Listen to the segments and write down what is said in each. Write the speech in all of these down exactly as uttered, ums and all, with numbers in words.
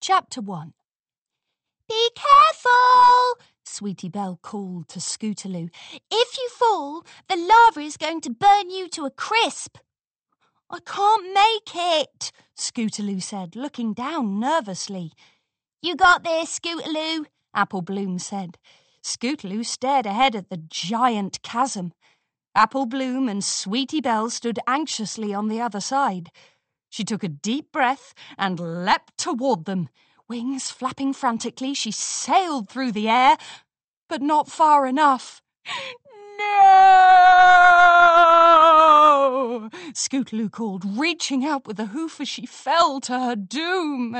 Chapter one. "Be careful!" Sweetie Belle called to Scootaloo. "If you fall, the lava is going to burn you to a crisp." "I can't make it," Scootaloo said, looking down nervously. "You got this, Scootaloo," Apple Bloom said. Scootaloo stared ahead at the giant chasm. Apple Bloom and Sweetie Belle stood anxiously on the other side. She took a deep breath and leapt toward them. Wings flapping frantically, she sailed through the air, but not far enough. "No!" Scootaloo called, reaching out with a hoof as she fell to her doom.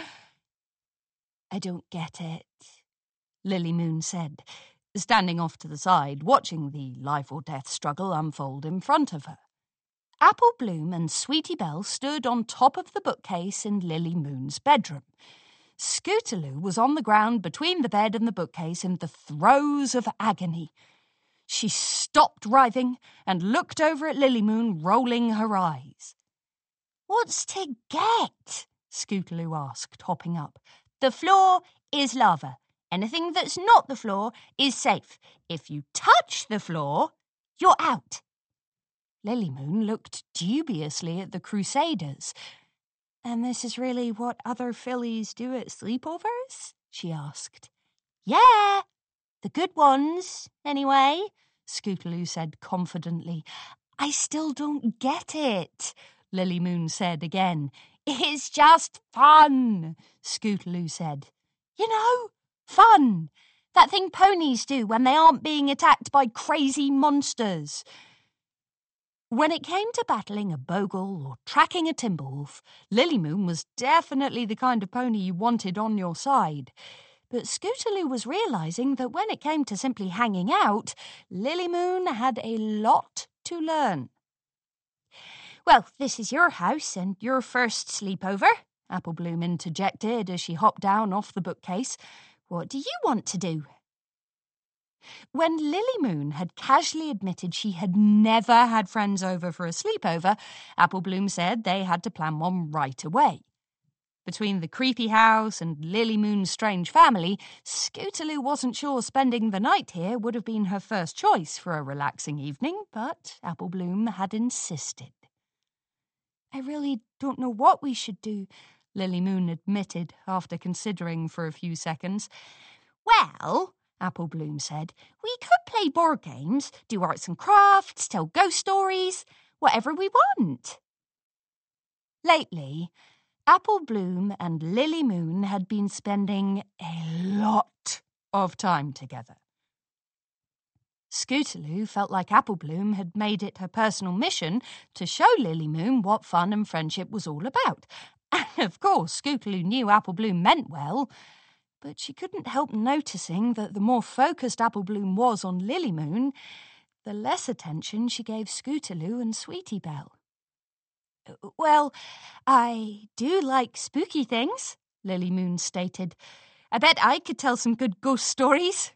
"I don't get it," Lily Moon said, standing off to the side, watching the life-or-death struggle unfold in front of her. Apple Bloom and Sweetie Belle stood on top of the bookcase in Lily Moon's bedroom. Scootaloo was on the ground between the bed and the bookcase in the throes of agony. She stopped writhing and looked over at Lily Moon, rolling her eyes. "What's to get?" Scootaloo asked, hopping up. "The floor is lava. Anything that's not the floor is safe. If you touch the floor, you're out." Lily Moon looked dubiously at the Crusaders. "And this is really what other fillies do at sleepovers?" she asked. "Yeah, the good ones, anyway," Scootaloo said confidently. "I still don't get it," Lily Moon said again. "It's just fun," Scootaloo said. "You know, fun. That thing ponies do when they aren't being attacked by crazy monsters." When it came to battling a bogle or tracking a Timberwolf, Lily Moon was definitely the kind of pony you wanted on your side. But Scootaloo was realizing that when it came to simply hanging out, Lily Moon had a lot to learn. "Well, this is your house and your first sleepover," Apple Bloom interjected as she hopped down off the bookcase. "What do you want to do?" When Lily Moon had casually admitted she had never had friends over for a sleepover, Apple Bloom said they had to plan one right away. Between the creepy house and Lily Moon's strange family, Scootaloo wasn't sure spending the night here would have been her first choice for a relaxing evening, but Apple Bloom had insisted. "I really don't know what we should do," Lily Moon admitted after considering for a few seconds. "Well," Apple Bloom said, "we could play board games, do arts and crafts, tell ghost stories, whatever we want." Lately, Apple Bloom and Lily Moon had been spending a lot of time together. Scootaloo felt like Apple Bloom had made it her personal mission to show Lily Moon what fun and friendship was all about. And of course, Scootaloo knew Apple Bloom meant well, but she couldn't help noticing that the more focused Apple Bloom was on Lily Moon, the less attention she gave Scootaloo and Sweetie Belle. "Well, I do like spooky things," Lily Moon stated. "I bet I could tell some good ghost stories."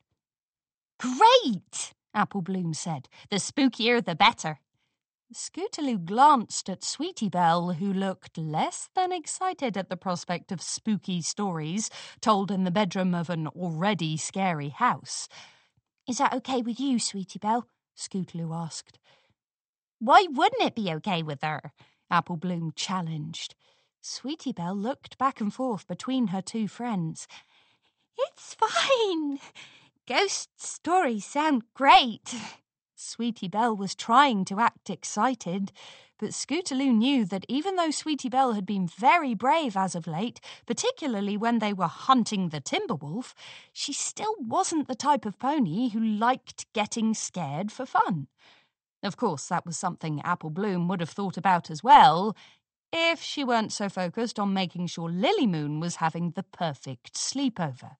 "Great!" Apple Bloom said. "The spookier, the better." Scootaloo glanced at Sweetie Belle, who looked less than excited at the prospect of spooky stories told in the bedroom of an already scary house. "Is that okay with you, Sweetie Belle?" Scootaloo asked. "Why wouldn't it be okay with her?" Apple Bloom challenged. Sweetie Belle looked back and forth between her two friends. "It's fine. Ghost stories sound great." Sweetie Belle was trying to act excited, but Scootaloo knew that even though Sweetie Belle had been very brave as of late, particularly when they were hunting the Timberwolf, she still wasn't the type of pony who liked getting scared for fun. Of course, that was something Apple Bloom would have thought about as well, if she weren't so focused on making sure Lily Moon was having the perfect sleepover.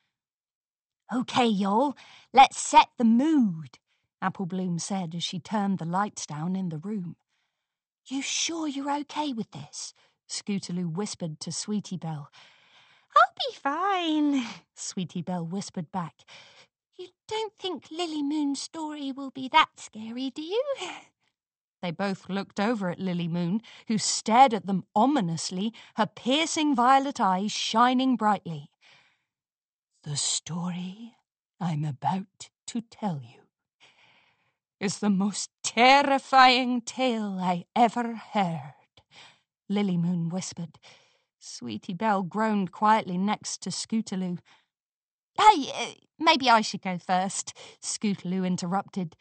"Okay, y'all, let's set the mood," Apple Bloom said as she turned the lights down in the room. "You sure you're okay with this?" Scootaloo whispered to Sweetie Belle. "I'll be fine," Sweetie Belle whispered back. "You don't think Lily Moon's story will be that scary, do you?" They both looked over at Lily Moon, who stared at them ominously, her piercing violet eyes shining brightly. The story I'm about to tell you is the most terrifying tale I ever heard, Lily Moon whispered. Sweetie Belle groaned quietly next to Scootaloo. Hey, uh, maybe I should go first, Scootaloo interrupted.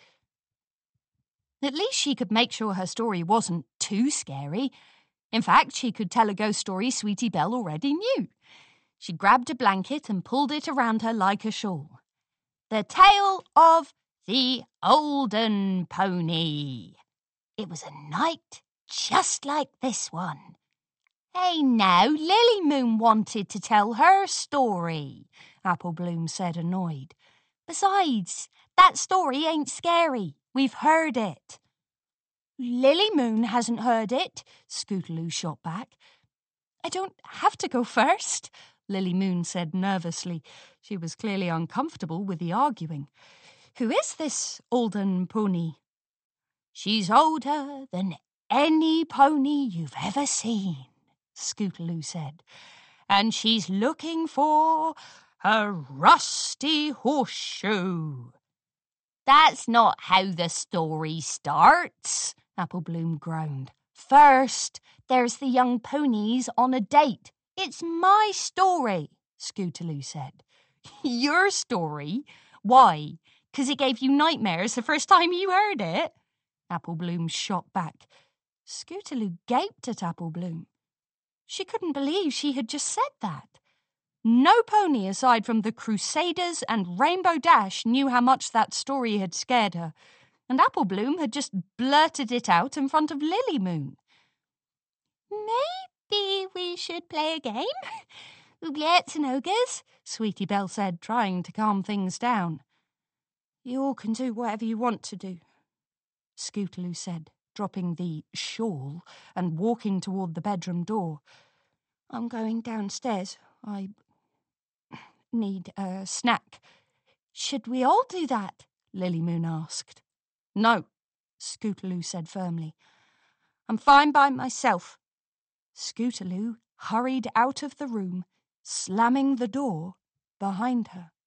At least she could make sure her story wasn't too scary. In fact, she could tell a ghost story Sweetie Belle already knew. She grabbed a blanket and pulled it around her like a shawl. The Tale of the Olden Pony. It was a night just like this one. Hey now, Lily Moon wanted to tell her story, Apple Bloom said, annoyed. Besides, that story ain't scary. We've heard it. Lily Moon hasn't heard it, Scootaloo shot back. I don't have to go first, Lily Moon said nervously. She was clearly uncomfortable with the arguing. Who is this Olden Pony? She's older than any pony you've ever seen, Scootaloo said, and she's looking for her rusty horseshoe. That's not how the story starts, Apple Bloom groaned. First, there's the young ponies on a date. It's my story, Scootaloo said. Your story? Why? 'Cause it gave you nightmares the first time you heard it? Apple Bloom shot back. Scootaloo gaped at Apple Bloom. She couldn't believe she had just said that. No pony aside from the Crusaders and Rainbow Dash knew how much that story had scared her, and Apple Bloom had just blurted it out in front of Lily Moon. Maybe we should play a game? Oubliettes and ogres, Sweetie Belle said, trying to calm things down. You all can do whatever you want to do, Scootaloo said, dropping the shawl and walking toward the bedroom door. I'm going downstairs. I need a snack. Should we all do that? Lily Moon asked. No, Scootaloo said firmly. I'm fine by myself. Scootaloo hurried out of the room, slamming the door behind her.